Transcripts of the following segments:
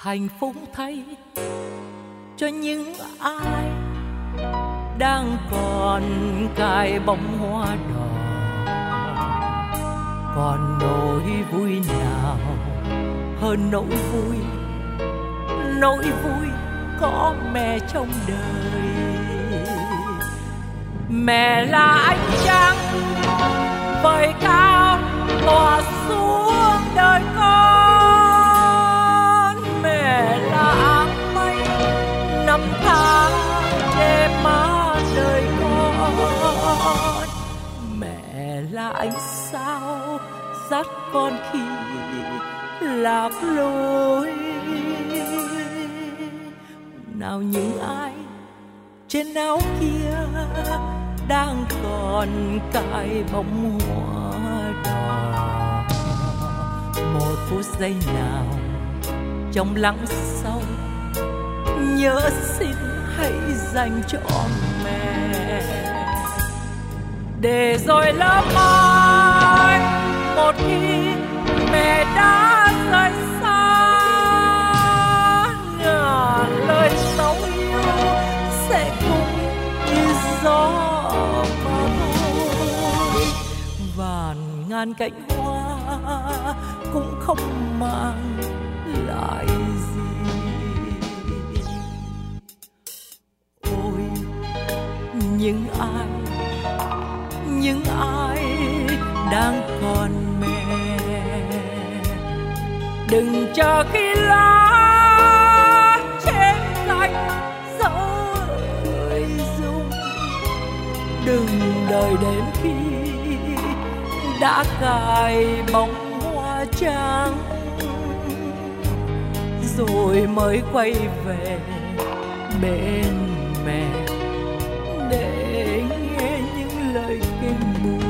hạnh phúc thay cho những ai đang còn cài bông hoa đỏ. Còn nỗi vui nào hơn nỗi vui có mẹ trong đời. Mẹ là ánh trăng vời cao tỏa xuống đời con. Mẹ là áng mây năm tháng che mát đời con. Mẹ là ánh sao dắt con khi lạc lối. Nào những ai trên áo kia đang còn cài bông hoa đỏ. Một phút giây nào trong lắng sâu nhớ xin hãy dành cho mẹ. Để rồi lỡ mai một khi mẹ đã rời xa, ngàn lời dấu yêu sẽ cùng như gió mà thôi. Vàn ngàn cánh hoa cũng không mang lại gì. Ôi những ai đang còn mẹ, đừng chờ khi lá trên cành rơi rụng. Đừng đợi đến khi đã cài bông hoa trắng rồi mới quay về bên mẹ để nghe những lời kinh buồn.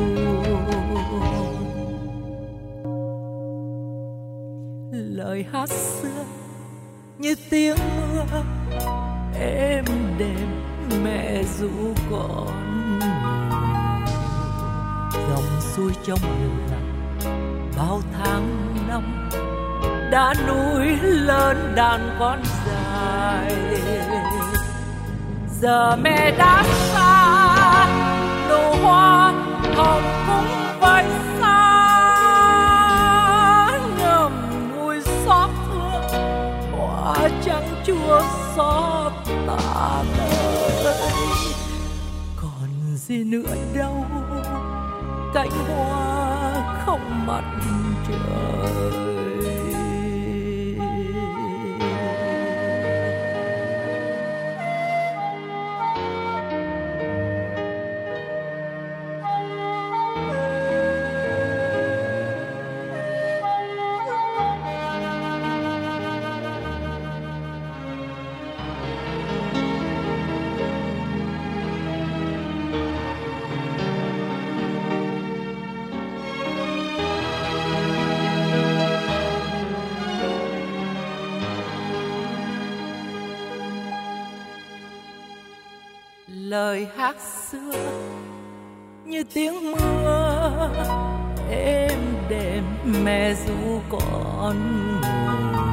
Lời hát xưa như tiếng mưa êm đềm mẹ ru con ngủ. Dòng xuôi trong lặng bao tháng năm đã nuôi lớn đàn con dài. Giờ mẹ đã xa, nụ hoa hồng cũng vơi xa. Ngậm ngùi xót thương hoa trắng chua xót ta đời. Còn gì nữa đâu, cánh hoa không mặt trời. Lời hát xưa như tiếng mưa êm đềm mẹ ru con ngủ.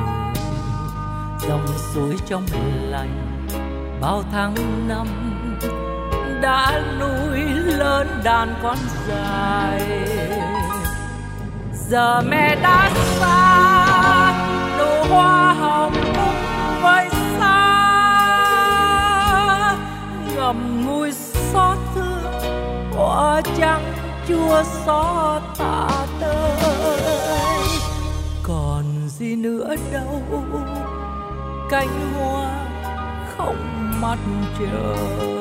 Dòng suối trong lành bao tháng năm đã nuôi lớn đàn con dài. Giờ mẹ đã xa, nụ hoa hồng cũng vơi xa. Ngậm ngùi xót thương hoa trắng chua xót ta tới. Còn gì nữa đâu, cánh hoa không mặt trời.